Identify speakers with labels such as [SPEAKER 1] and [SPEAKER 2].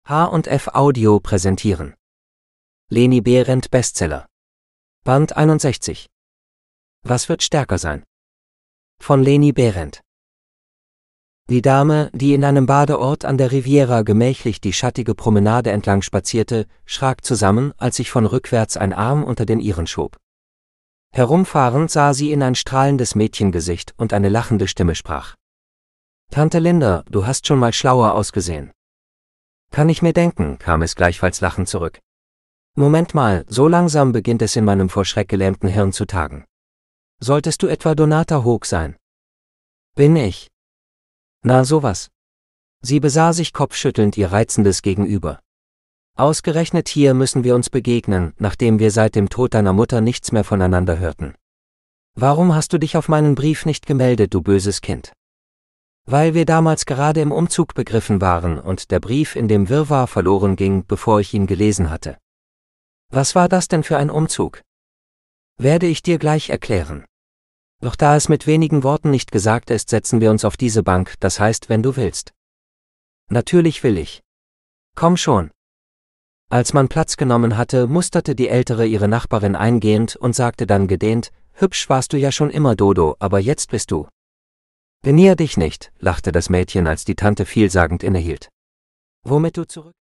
[SPEAKER 1] H&F Audio präsentieren. Leni Behrendt Bestseller. Band 61. Was wird stärker sein? Von Leni Behrendt. Die Dame, die in einem Badeort an der Riviera gemächlich die schattige Promenade entlang spazierte, schrak zusammen, als sich von rückwärts ein Arm unter den ihren schob. Herumfahrend sah sie in ein strahlendes Mädchengesicht und eine lachende Stimme sprach. »Tante Linda, du hast schon mal schlauer ausgesehen.« »Kann ich mir denken«, kam es gleichfalls lachend zurück. »Moment mal, so langsam beginnt es in meinem vor Schreck gelähmten Hirn zu tagen. Solltest du etwa Donata Hoog sein?« »Bin ich.« »Na sowas.« Sie besah sich kopfschüttelnd ihr reizendes Gegenüber. »Ausgerechnet hier müssen wir uns begegnen, nachdem wir seit dem Tod deiner Mutter nichts mehr voneinander hörten. Warum hast du dich auf meinen Brief nicht gemeldet, du böses Kind?« »Weil wir damals gerade im Umzug begriffen waren und der Brief in dem Wirrwarr verloren ging, bevor ich ihn gelesen hatte.« »Was war das denn für ein Umzug?« »Werde ich dir gleich erklären. Doch da es mit wenigen Worten nicht gesagt ist, setzen wir uns auf diese Bank, das heißt, wenn du willst.« »Natürlich will ich. Komm schon.« Als man Platz genommen hatte, musterte die Ältere ihre Nachbarin eingehend und sagte dann gedehnt, »Hübsch warst du ja schon immer, Dodo, aber jetzt bist du.« »Genier dich nicht«, lachte das Mädchen, als die Tante vielsagend innehielt. »Womit du zurück?«